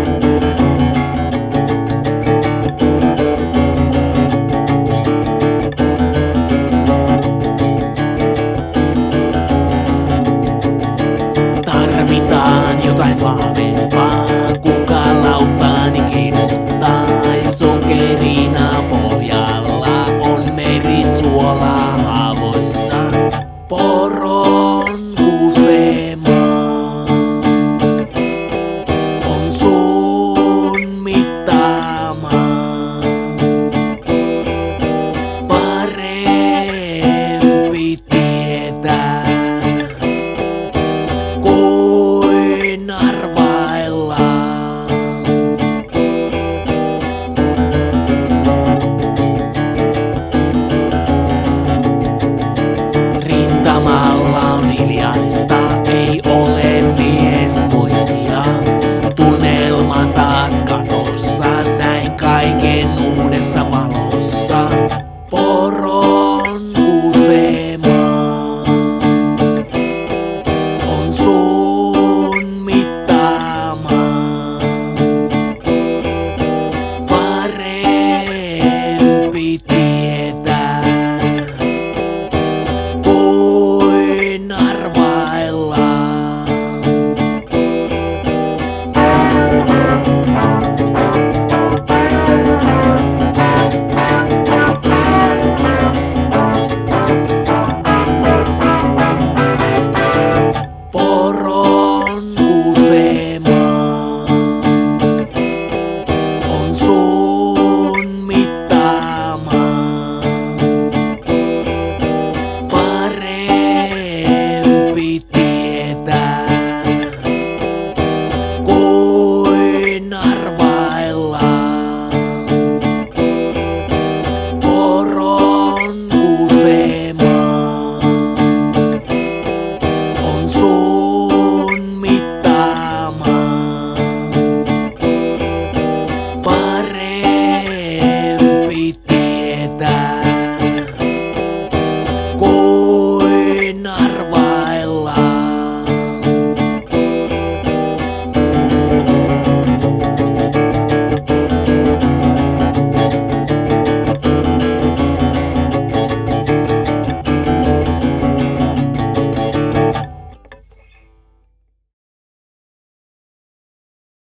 Tarvitaan jotain vahvempaa, kuka lautaani kiinottaa. Ja sokerina pohjalla on merisuola haavoissa. Poron kusema on sun mittaama. Parempi tietää kuin arvaillaan. Rintamalla on hiljaista, ei ole miesmuistia. Tunnelma taas katossa, näin kaiken uudessa valossa. Poron kusema on sun mittaama. Parempi tietää kuin arvaillaan. Poron kusema on sun mittaama. Parempi tietää kuin arvaillaan. Poron kusema on sun